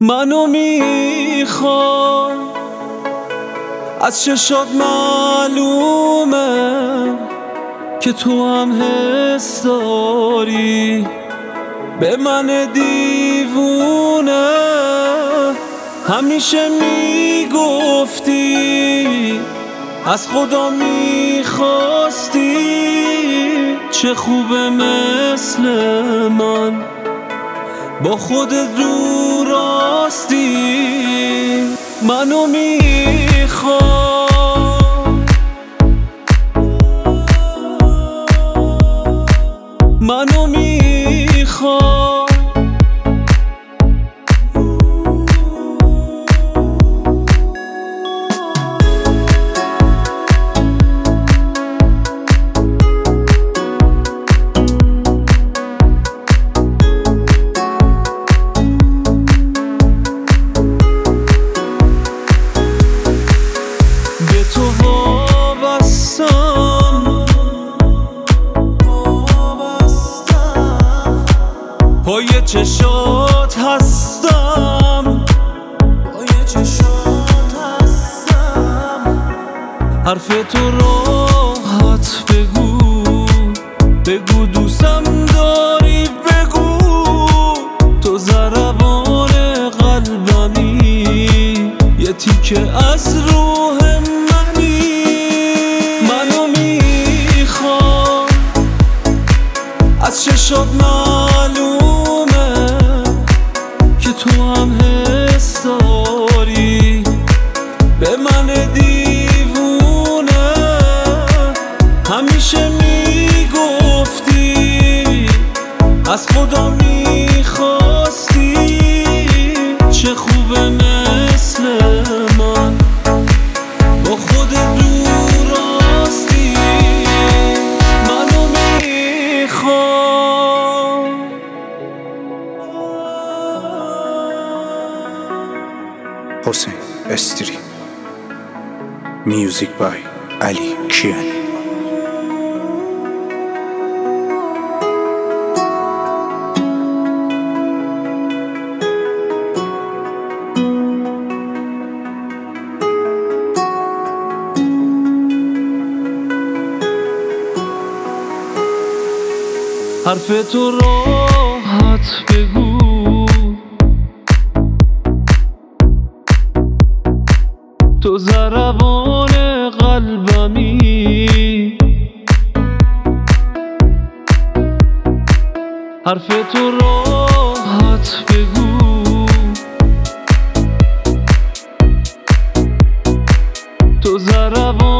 منو میخوای، از چشات معلومه که تو هم حس داری به من دیوونه. همیشه میگفتی از خدا میخواستی، چه خوبه مثل من با خودت رو راستی. منو میخوای، منو میخوای، به تو وابستم، پای چشات هستم، حرف تو راحت بگو، بگو دوستم داری، بگو تو ضربان قلبمی، یه تیکه از روح منی. منو میخوای، از چشات معلومه که تو هم حس داری به من دیوونه. همیشه میگفتی از خدا میخواستی، چه خوبه مثل من با خودت رو راستی. منو میخوای. حسین استری. میوزیک بای علی کیانی. حرف تو راحت بگو، تو ضربان قلبمی، حرف تو راحت بگو، تو ضربان